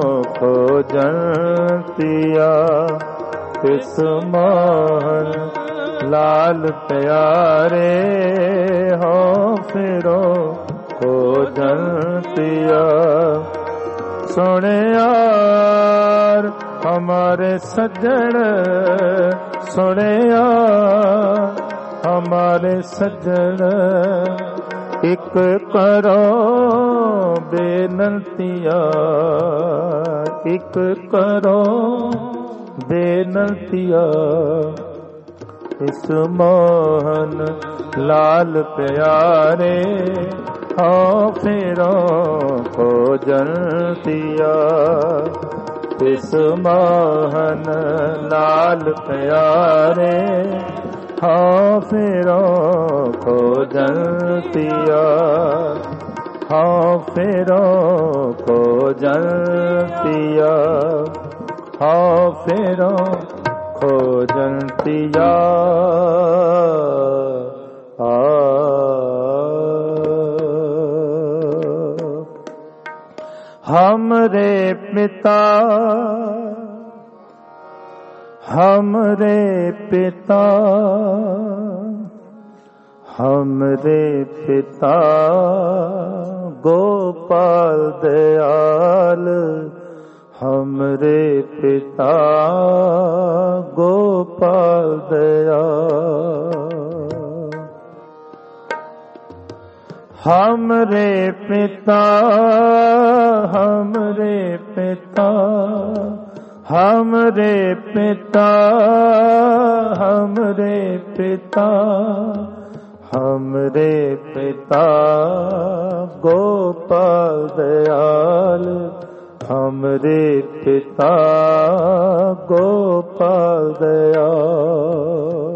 खोजतिया तिस मोहन लाल प्यारे हाँ फेरो खोजतिया सुने यार हमारे सज्जन सुने यार हमारे सज्जन एक करो बेनतिया एक करो बेनतिया इस मोहन लाल प्यारे हाँ फेरो खोजतिया इस मोहन लाल प्यारे हाँ फेरो खोजतिया हाँ फेरो खोजतिया हाँ फेरो खोजतिया हमरे पिता हमरे पिता हमरे पिता गोपाल दयाल हमरे पिता गोपाल दयाल हमरे पिता हमरे पिता हमरे पिता हमरे पिता हमरे पिता गोपाल दयाल हमरे पिता गोपाल दयाल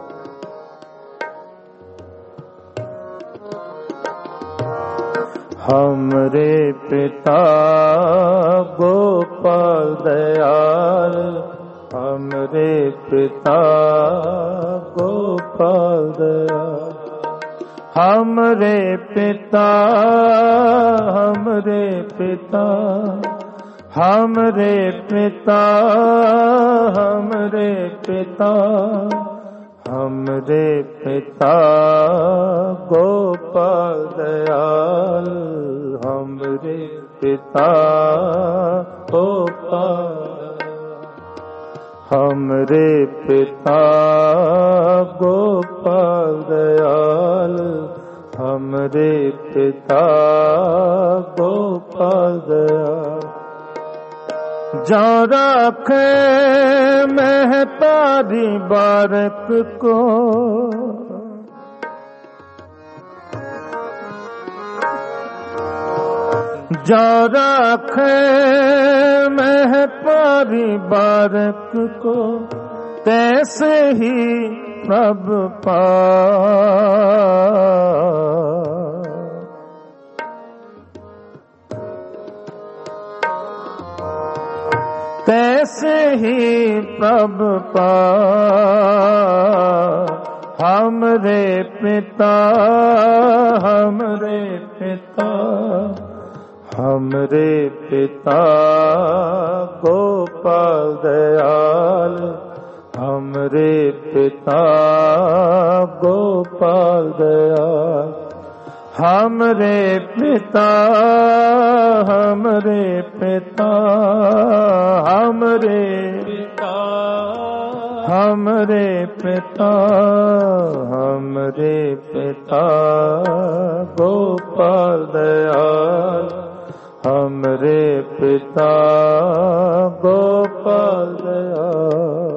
हमरे पिता गोपाल दयाल हमरे पिता गोपाल दयाल हमरे पिता हमरे पिता हमरे पिता हमरे पिता हमरे पिता गोपाल दयाल हमरे पिता गोपाल हमरे पिता गोपाल दयाल हमरे पिता गोपाल दयाल जा रखे महतारी बारक को जा रखे महतारी बारक को तैसे ही प्रभ तैसे ही प्रभु पार हमरे पिता हमरे पिता हमरे पिता गोपाल दयाल हमरे पिता गोपाल दयाल हमरे पिता हमरे पिता हमरे पिता हमरे पिता हमरे पिता गोपाल दयाल हमरे पिता गोपाल दयाल।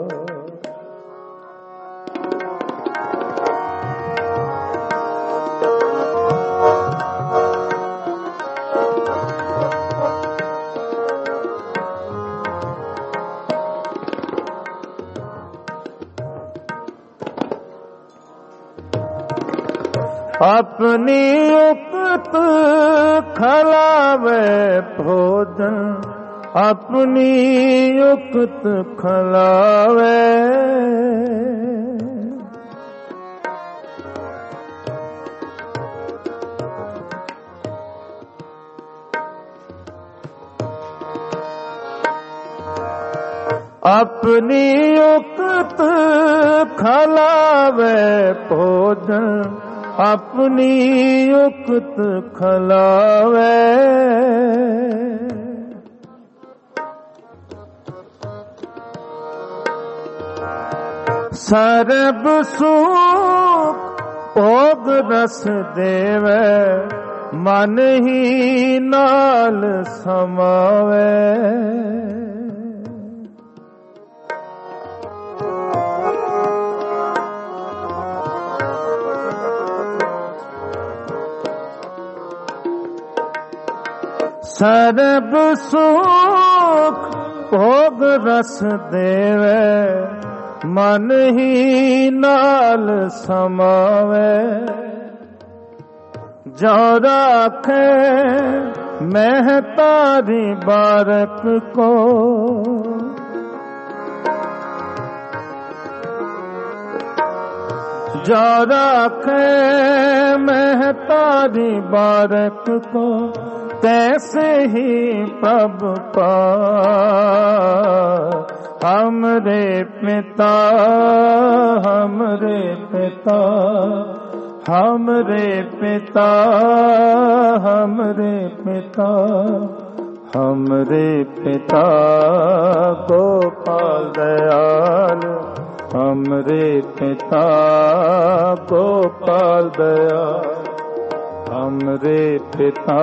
अपनी उक्त खलावे भोजन अपनी उक्त खलावे अपनी उक्त खलावे भोजन अपनी उक्त खलावे सर्ब सुख भोग रस देवे मन ही नाल समावे सर्ब सुख भोग रस देवे मन ही नाल समावे जो राखे महतारी बारक को जो राखे महतारी बारक को तैसे ही प्रभु पार हमरे पिता हमरे पिता हमरे पिता हमरे पिता हमरे पिता गोपाल दयाल हमरे पिता गोपाल दयाल हमरे पिता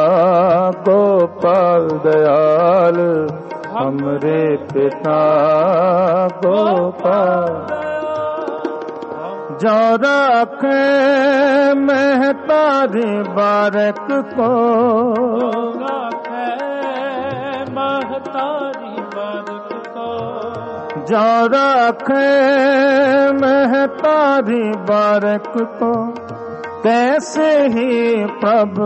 गोपाल दयाल हमरे पिता गोपाल जो राखे महतारी बारक को महतारी बारक को जो राखे महतारी बारक को तैसे ही प्रभु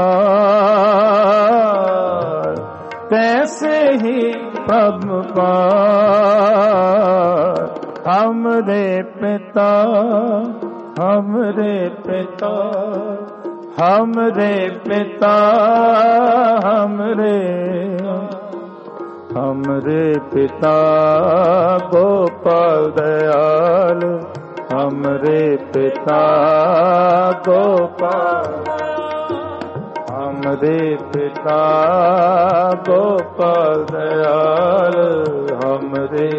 पार तैसे ही प्रभु पार हमरे पिता हमरे पिता हमरे पिता हमरे पिता गोपाल दयाल हमरे पिता गोपाल हमरे पिता गोपाल दयाल हमरे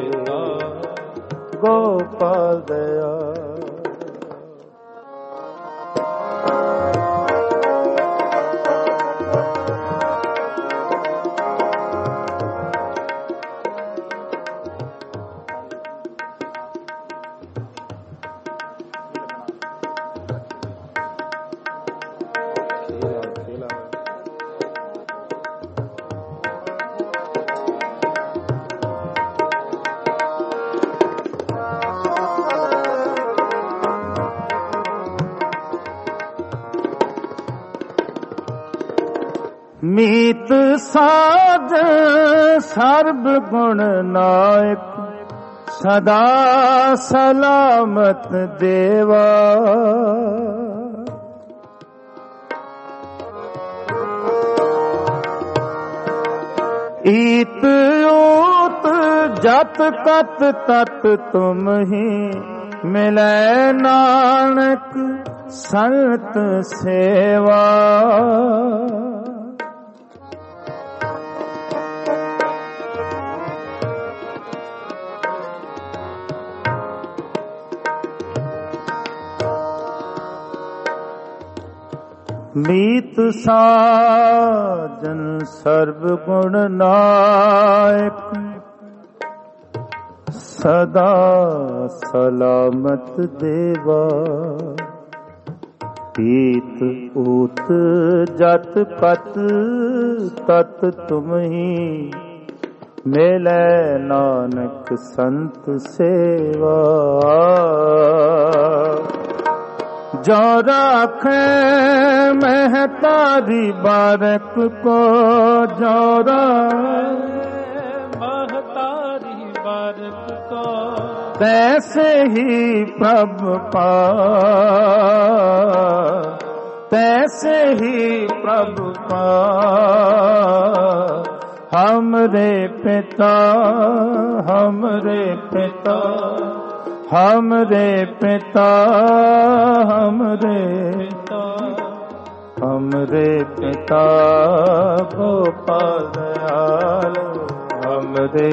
गोपाल दयाल। मीत साज सर्ब गुण नायक सदा सलामत देवा। ईत ऊत जत कत तत तुम ही मिलै नानक संत सेवा। मीत साजन सर्व गुण नायक सदा सलामत देवा। पीत ऊत जत कत तत तुम ही मिलै नानक संत सेवा। जो राखे महतारी बारक को, जो महतारी बारक को, तैसे ही प्रभु पार, तैसे ही प्रभु पार। हमरे पिता, हमरे पिता, हमरे पिता, हमरे पिता, हमरे पिता गोपाल दयाल, हमरे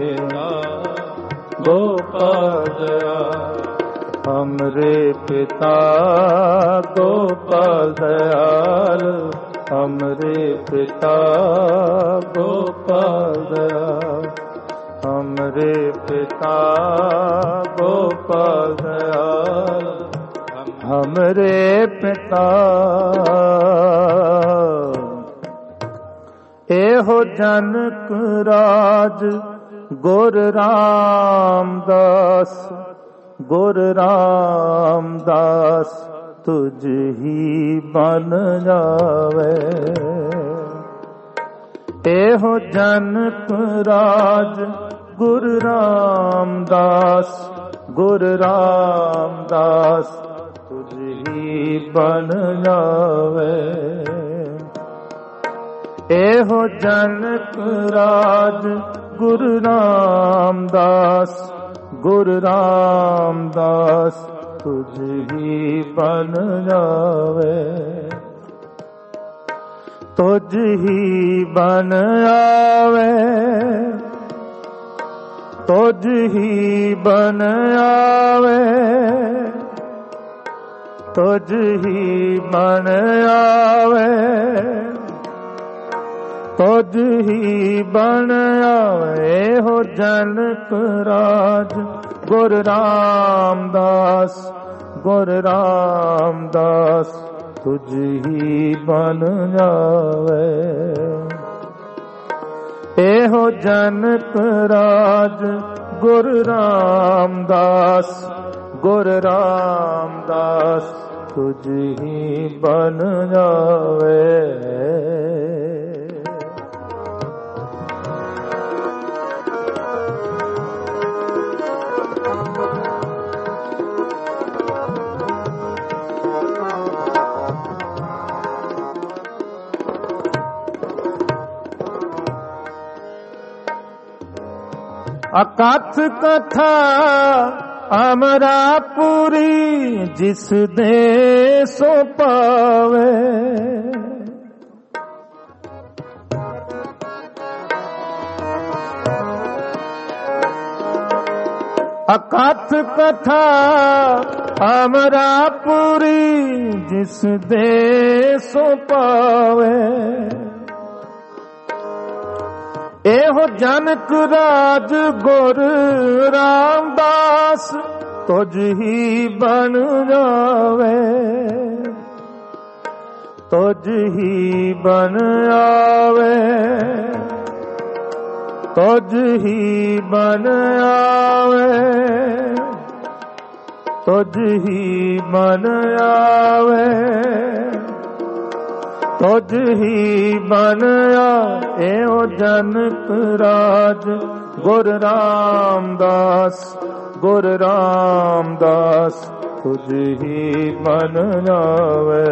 गोपाल दयाल, हमरे पिता गोपाल दयाल, हमरे पिता गोपाल दयाल, हमरे पिता गोपाल दयाल, हमरे पिता। एहो जनक राज गुर रामदास, गुर रामदास तुझ ही बन जावे। एहो जनक राज गुर रामदास, गुर रामदास तुझ ही बन जावे। एहो जनक राज गुर रामदास, गुर रामदास तुझ ही बन जावे। तुझ ही बन आवे, तुझ ही बन आवे, तुझ ही बन आवे, तुझ ही बन आवे। हो जनक राज गुर रामदास, गुर रामदास तुझ ही बन जावे। एहो जनक राज गुर रामदास, गुर रामदास तुझ ही बन जावे। अकथ कथा अमरापुरी जिस दे सो पावे। अकथ कथा अमरापुरी जिस दे सो पावे। एहो जनक राज गुर रामदास तुझ ही बन जावे। तुझ ही बन आवे, तुझ ही बन आवे, तुझ ही बन आवे, ਤੁਝ ਹੀ ਬਣਿਆ ਏਉ ਜਨਕ ਰਾਜ। ਗੁਰ ਰਾਮਦਾਸ ਗੁਰ ਰਾਮਦਾਸ ਤੁਝ ਹੀ ਬਨ ਜਾਵੇ।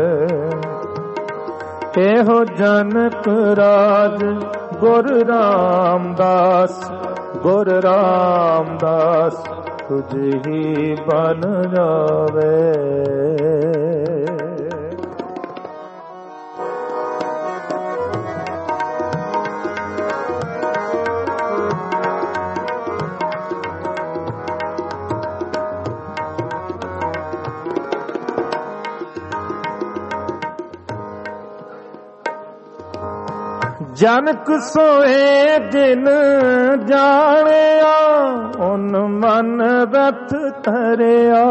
ਇਹੋ ਜਨਕ ਰਾਜ ਗੁਰ ਰਾਮਦਾਸ ਗੁਰ ਰਾਮਦਾਸ ਤੁਝ ਹੀ ਬਨ ਜਾਵੇ। ਜਨਕ ਸੋਏ ਜਿਨ ਜਾਣਿਆ ਓਨ ਮਨ ਰਥ ਧਰਿਆ।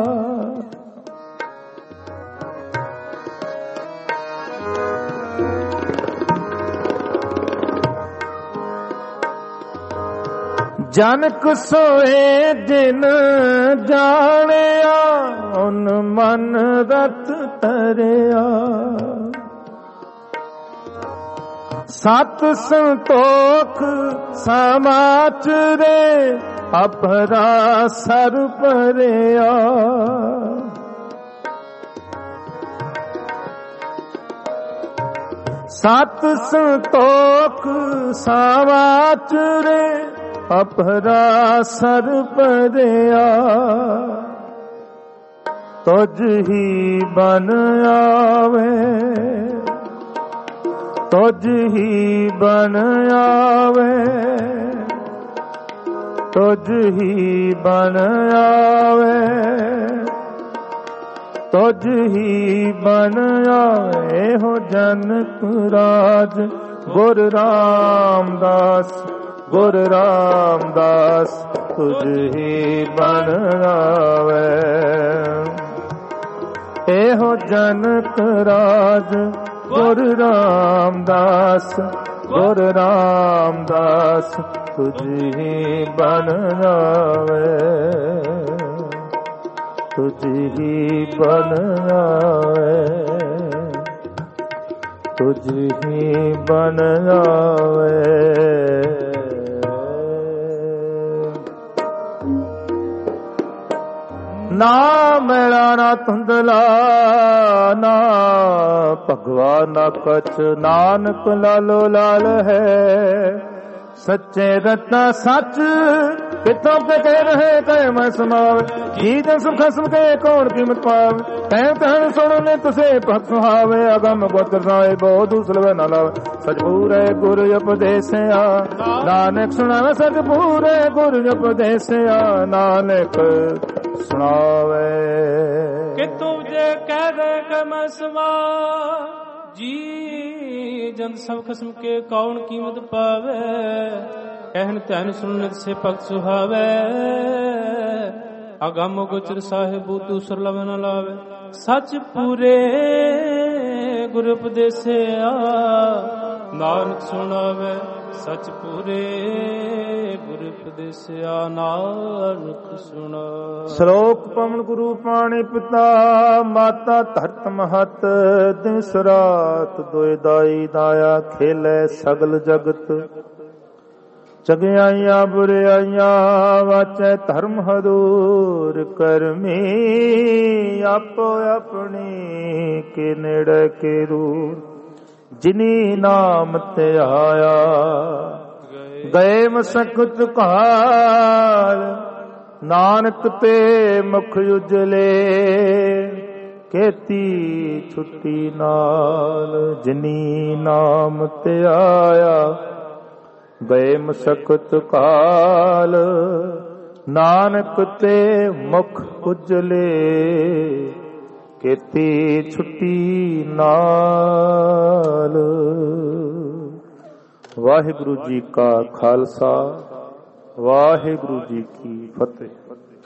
ਜਨਕ ਸੋਏ ਜਿਨ ਜਾਣਿਆ ਓਨ ਮਨ ਰਥ ਧਰਿਆ। ਸਤ ਸੰਤੋਖ ਸਮਾਚਰੇ ਅਪਰਾ ਸਰ ਭਰਿਆ। ਸਤ ਸੰਤੋਖ ਸਮਾਚਰੇ ਅਪਰਾ ਸਰ ਭਰਿਆ। ਤੁਝ ਹੀ ਬਨ ਆਵੇ ਤੁਝ ਹੀ ਬਨ ਆਵੇ। ਤੁਝ ਹੀ ਬਨ ਆਵੇ ਤੁਝ ਹੀ ਬਨ ਆਵੇ। ਇਹੋ ਜਨਕ ਰਾਜ ਗੁਰ ਰਾਮਦਾਸ ਗੁਰ ਰਾਮਦਾਸ ਤੁਝ ਹੀ ਬਨ ਆਵੇ। ਇਹੋ ਜਨਕ ਰਾਜ ਗੁਰ ਰਾਮਦਾਸ ਗੁਰ ਰਾਮਦਾਸ ਤੁਝ ਹੀ ਬਨ ਆਵੇ। ਤੁਝ ਹੀ ਬਨ ਆਵੇ ਤੁਝ ਹੀ ਬਨ ਆਵੇ। ਨਾ ਮੈਲਾ ਨਾ ਧੁੰਦਲਾ ਨਾ ਭਗਵਾ ਨਾ ਕਛ। ਨਾਨਕ ਲਾਲੋ ਲਾਲ ਹੈ ਸੱਚੇ ਰਤਾ ਸੱਚ। ਕਿਥੋਂ ਕੇ ਕਹਿ ਰਹੇ ਕਹੇ ਮੈਂ ਸਮਾਵੇ। ਜੀ ਜਨ ਸੁਖ ਖਸਮ ਕੇ ਕੌਣ ਕੀਮਤ ਪਾਵੇ। ਕਹਿ ਕਹਿਣ ਸੁਣ ਨੇ ਤੁਸੇ ਭਗਤ ਸੁਹਾਵੇ। ਅਗਮ ਗੋਤਰ ਸਾਏ ਬਹੁ ਦੂਸਰੇ ਨਾ ਲਾਵੇ। ਸਚ ਪੂਰੇ ਗੁਰ ਉਪਦੇਸਿਆ ਨਾਨਕ ਸੁਣਾਵੇ। ਸਚ ਪੂਰੇ ਗੁਰ ਉਪਦੇਸਿਆ ਨਾਨਕ ਸੁਣਾਵੇ। ਕਿ ਤੂੰ ਜੇ ਕਹਿ ਦੇ ਕਿ ਮੈਂ ਸਮਾ ਜੀ ਜਨ ਸਭ ਖਸਮ ਕੇ ਕੌਣ ਕੀਮਤ ਪਾਵੇ। ਕਹਿਣ ਧਿਆਨ ਸੁਣਨ ਸੇ ਭਗਤ ਸੁਹਾਵੇ। ਅਗਮ ਗੋਚਰ ਸਾਹਿਬ ਦੂਸਰ ਲਵ ਨ ਲਾਵੇ। ਸੱਚ ਪੂਰੇ ਗੁਰ ਉਪਦੇਸਿਆ ਨਾਨਕ ਸੁਣਾਵੇ। ਸੱਚ ਪੂਰੇ ਗੁਰ ਉਪਦੇਸਿਆ ਨਾਨਕ ਸੁਣਾ। ਸ਼ਲੋਕ ਪਵਨ ਗੁਰੂ ਪਾਣੀ ਪਿਤਾ ਮਾਤਾ ਧਰਤ ਮਹਤ। ਦਿਸ ਰਾਤ ਦੋਇ ਦਾਈ ਦਾਇਆ ਖੇਲੇ ਸਗਲ ਜਗਤ। ਚੰਗਿਆਈਆਂ ਬੁਰਿਆਈਆਂ ਵਾਚੈ ਧਰਮ ਹਦੂਰ ਕਰਮੀ। ਆਪੋ ਆਪਣੀ ਕੇ ਨੇੜੇ ਕੇ ਦੂਰ। ਜਿਨੀ ਨਾਮ ਧਿਆਇਆ ਗਏ ਮਸਕਤ ਕਾਲ। ਨਾਨਕ ਤੇ ਮੁਖ ਉਜਲੇ ਕੀਤੀ ਛੁੱਟੀ ਨਾਲ। ਜਿਨੀ ਨਾਮ ਧਿਆਇਆ ਗਏ ਮਸਕਤ ਕਾਲ। ਨਾਨਕ ਤੇ ਮੁਖ ਉਜਲੇ ਕੀਤੀ ਛੁੱਟੀ ਨਾਲ। ਵਾਹਿਗੁਰੂ ਜੀ ਕਾ ਖਾਲਸਾ ਵਾਹਿਗੁਰੂ ਜੀ ਕੀ ਫਤਿਹ।